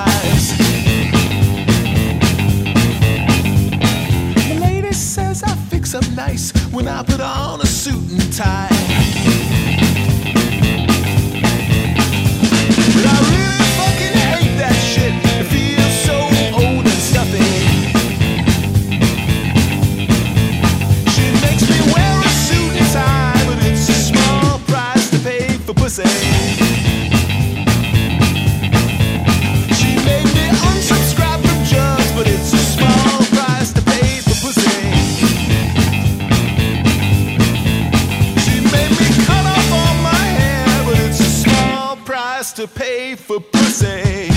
lives. The lady says I fix up nice when I put on a suit and tie. But I really fucking hate that shit. It feels so old and stuffy. She makes me wear a suit and tie, but it's a small price to pay for pussy. She made me unsubscribe from drugs, but it's a small price to pay for pussy. She made me cut off all my hair, but it's a small price to pay for pussy.